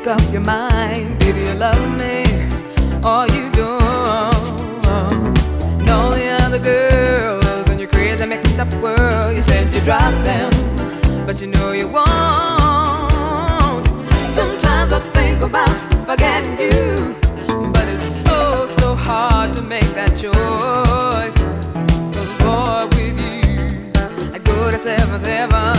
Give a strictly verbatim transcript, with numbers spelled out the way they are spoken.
up your mind. Do you love me or you don't? And all the other girls in your crazy mixed up world, you said you dropped them, but you know you won't. Sometimes I think about forgetting you, but it's so, so hard to make that choice. 'Cause boy, with you, I'd go to seventh heaven.